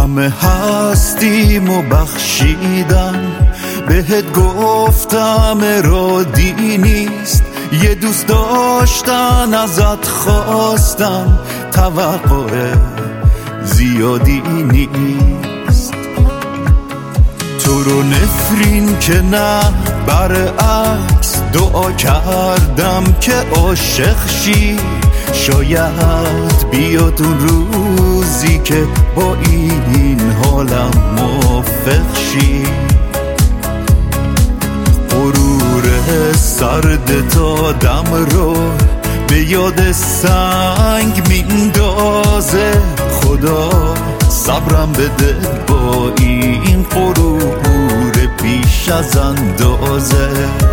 همه هستیم و بخشیدن، بهت گفتم ارادی نیست، یه دوست داشتن ازت خواستم، توقع زیادی نیست. تو رو نفرین که نه، برعکس دعا کردم که عاشق شی، شاید بیاد اون روزی که با این حالم موافق شی. غرور سرد تا دم رو به یاد سنگ میندازه، خدا صبرم بده با این غرور بیش از اندازه.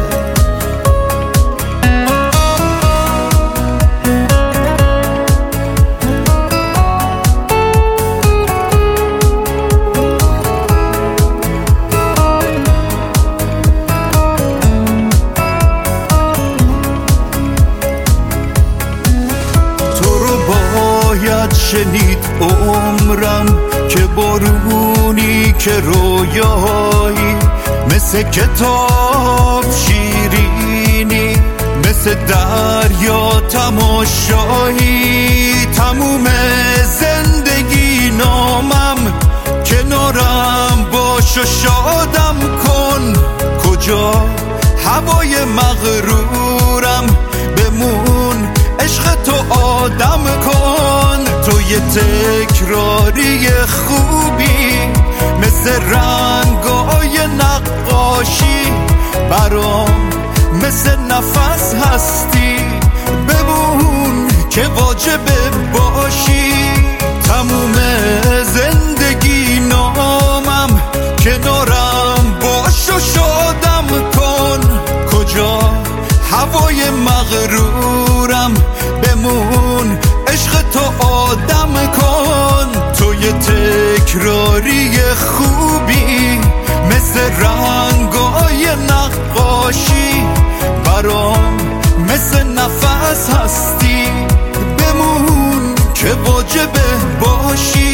شنید عمرم که بارونی که رویایی، مثل کتاب شیرینی، مثل دریا تماشایی. تموم زندگی نامم، کنارم باش و شادم کن. کجا هوای مغرورم، بمون عشق تو آدم کن. تو یه تکراری خوبی، مثل رنگای نقاشی، برام مثل نفس هستی، بمون که واجبه باشی. تموم زندگی نامم، کنارم باش و شادم کن. کجا هوای مغرورم، بمون عشق تو آدم کن. تو یه تکراری خوبی، مثل رنگای نقاشی، برام مثل نفس هستی، بمون که واجبه باشی.